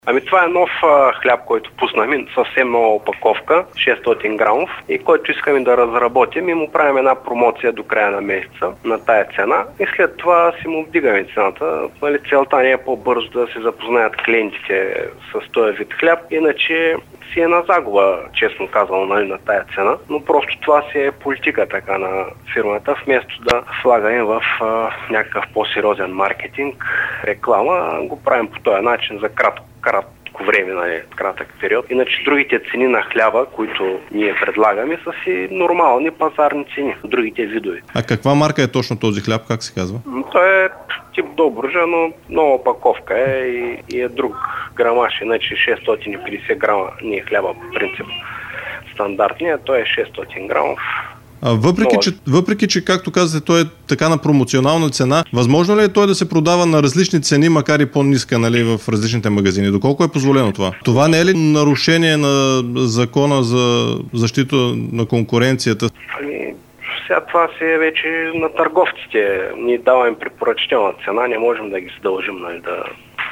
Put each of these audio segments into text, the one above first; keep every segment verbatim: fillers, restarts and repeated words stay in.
Ами това е нов а, хляб, който пуснахме, съвсем нова опаковка, шестстотин грамов, и който искаме да разработим и му правим една промоция до края на месеца на тая цена и след това си му вдигаме цената. Нали, целта не е по-бързо да се запознаят клиентите с този вид хляб, иначе си е на загуба, честно казано, нали, на тая цена, но просто това си е политика така на фирмата, вместо да слагаме в а, някакъв по-сериозен маркетинг, реклама, го правим по този начин за кратко, кратко време, нали, кратък период. Иначе другите цени на хляба, които ние предлагаме, са си нормални пазарни цени, другите видове. А каква марка е точно този хляб, как се казва? Той е тип Добруджа, но нова опаковка е и, и е друг грамаж, иначе шестстотин и петдесет грама не е хляба по принцип стандартния, той е шестстотин грамов. А въпреки, че, въпреки, че, както казвате, той е така на промоционална цена, възможно ли е той да се продава на различни цени, макар и по-ниска, нали, в различните магазини? Доколко е позволено това? Това не е ли нарушение на закона за защита на конкуренцията? Ами, сега това си е вече на търговците. Ние даваме препоръчителна цена, не можем да ги задължим, нали, да,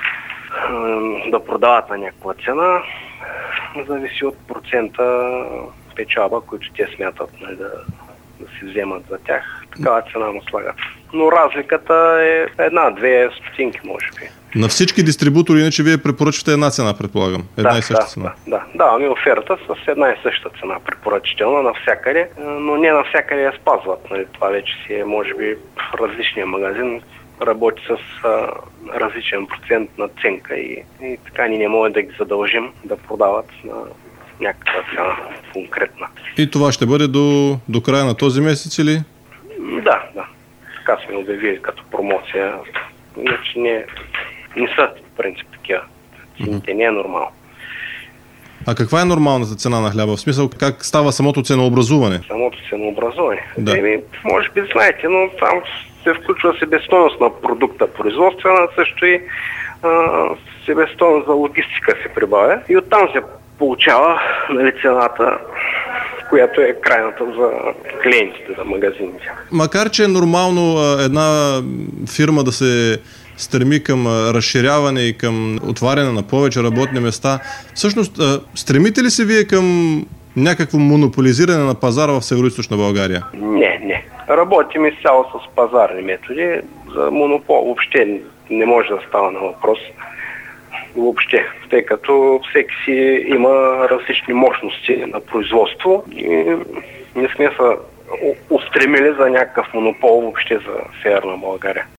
да продават на някаква цена. Зависи от процента печалба, които те смятат, нали, да, да си вземат за тях. Такава цена му слагат. Но разликата е една-две стотинки, може би. На всички дистрибутори, иначе вие препоръчвате една цена, предполагам. Една да, и съща да, цена. Да, да. Даваме оферта с една и съща цена, препоръчителна навсякъде, но не навсякъде я спазват. Нали. Това вече си е, може би, в различния магазин работи с а, различен процент на ценка и, и така ни не можем да ги задължим да продават на някаква цена конкретна. И това ще бъде до, до края на този месец или? Да, да. Така сме обявили като промоция. Иначе не, не са в принцип такива. Цените не е нормално. А каква е нормалната цена на хляба? В смисъл, как става самото ценообразуване? Самото ценообразуване? Да. Еми, може би знаете, но там се включва себестойност на продукта производствена, също и а, себестойност за логистика се прибавя. И оттам се получава, нали, цената, която е крайната за клиентите, за магазините. Макар че е нормално една фирма да се стреми към разширяване и към отваряне на повече работни места, всъщност стремите ли се вие към някакво монополизиране на пазара в Североизточна България? Не, не. Работим изцяло с пазарни методи. За монопол въобще не може да става на въпрос. Въобще, тъй като всеки си има различни мощности на производство и не сме се устремили за някакъв монопол въобще за Северна България.